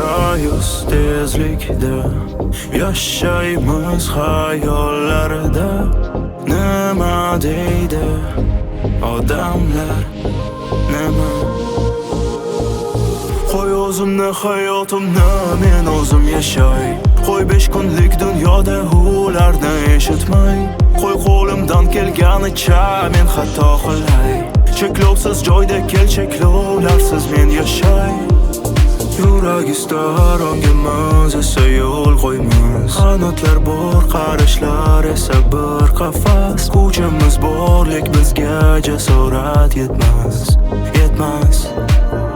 100 tezlikda yashaymiz xayollarda. Nima deydi odamlar, nima? Qo'y o'zimni, hayotimni men o'zim yashay. Qo'y 5 kunlik dunyoda ularni eshitmay. Qo'y qo'limdan kelganicha men xato qilay. Cheklovsiz joyda kel, cheklovlarsiz men yashay. Yurak istar ongimiz esa yo'l qo'ymiz. Qanotlar bor, qarashlar esa bir qafas. Kuchimiz borlik bizga jasorat yetmas.